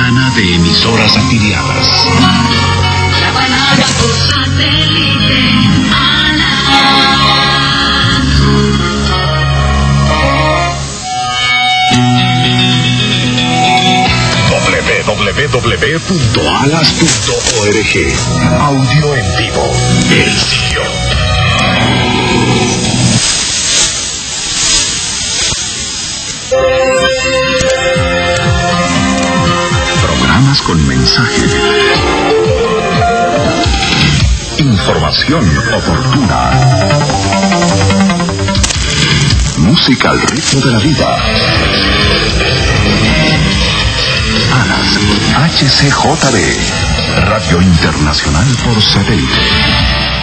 cadena de emisoras afiliadas. La balada por satélite www.alas.org. Audio en vivo. El sillón. Programas con mensaje. Información oportuna. Música al ritmo de la vida. ALAS, HCJB, Radio Internacional por Satélite.